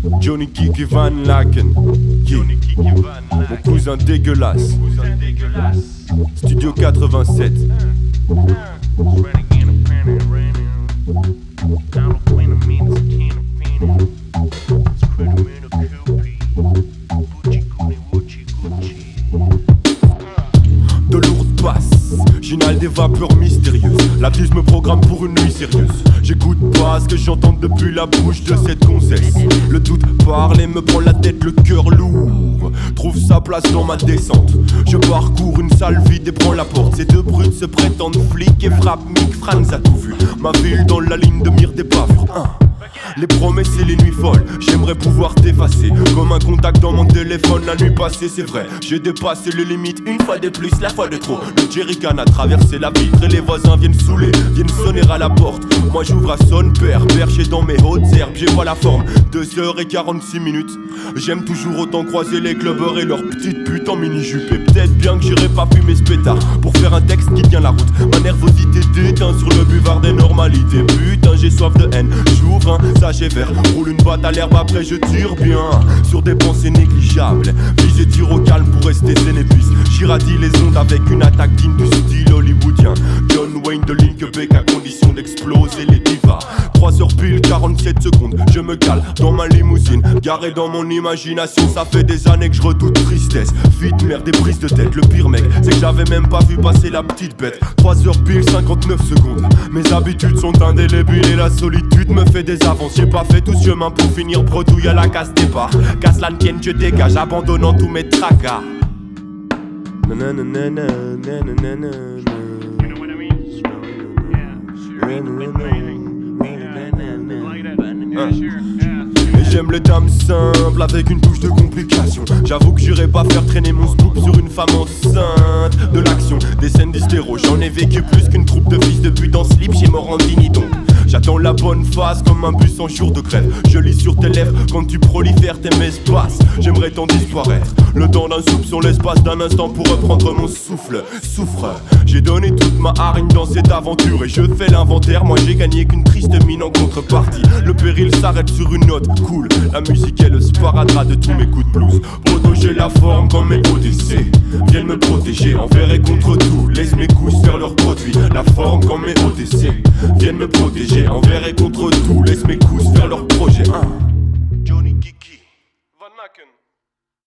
Johnny Kiki Van Laken, mon cousin dégueulasse. Studio 87. De lourdes basses, j'inhale des vapeurs mystérieuses. La bise me programme pour une nuit sérieuse. J'écoute pas ce que j'entends depuis la bouche de cette gonzesse. Le doute parle et me prend la tête, le cœur lourd. Trouve sa place dans ma descente. Je parcours une salle vide et prends la porte. Ces deux brutes se prétendent flics et frappent Mick Franz a tout vu. Ma ville dans la ligne de mire des bavures. Les promesses et les nuits folles, j'aimerais pouvoir t'effacer comme un contact dans mon téléphone la nuit passée, c'est vrai. J'ai dépassé les limites une fois de plus, la fois de trop. Le jerrycan a traversé la vitre et les voisins viennent saouler, viennent sonner à la porte. Moi j'ouvre à son père, perché dans mes hautes herbes, j'ai pas la forme. 2h46. J'aime toujours autant croiser les clubbers et leurs petites putes en mini-jupe. Et peut-être bien que j'irai pas fumer ce pétard pour faire un texte qui tient la route. Ma nervosité déteint sur le buvard des normalités. Putain j'ai soif de haine, j'ouvre un sachet vert, roule une boîte à l'herbe, après je tire bien sur des pensées négligeables. Visez tir au calme pour rester zen et puis j'irradie les ondes avec une attaque digne du style hollywoodien. John Wayne de Linkebeck à condition d'exploser les divas. 3h pile 47 secondes, je me cale dans ma limousine, garé dans mon imagination. Ça fait des années que je redoute tristesse, vite merde des prises de tête. Le pire mec, c'est que j'avais même pas vu passer la petite bête. 3h pile 59 secondes, mes habitudes sont indélébiles et la solitude me fait des avances. J'ai pas fait tout ce chemin pour finir bredouille à la casse départ. Casse la tienne, je dégage, abandonnant tous mes tracas. Et j'aime les dames simples avec une touche de complication. J'avoue que j'irai pas faire traîner mon scoop sur une femme enceinte. De l'action, des scènes d'hystéro, j'en ai vécu plus qu'une troupe de fils de pute en slip chez Morandini donc. J'attends la bonne phase comme un bus en jour de grève. Je lis sur tes lèvres quand tu prolifères tes espaces. J'aimerais t'en disparaître, le temps d'un soupçon, l'espace d'un instant pour reprendre mon souffle. Souffre, j'ai donné toute ma hargne dans cette aventure et je fais l'inventaire. Moi j'ai gagné qu'une triste mine en contrepartie. Le péril s'arrête sur une note cool. La musique est le sparadrap de tous mes coups de blues. Protéger la forme comme mes ODC. Viennent me protéger envers et contre tout. Laisse mes couilles faire leurs produits. La forme comme mes ODC. Viennent me protéger envers et contre tout. Laisse mes couilles faire leur projet. Johnny Kiki Van Laken.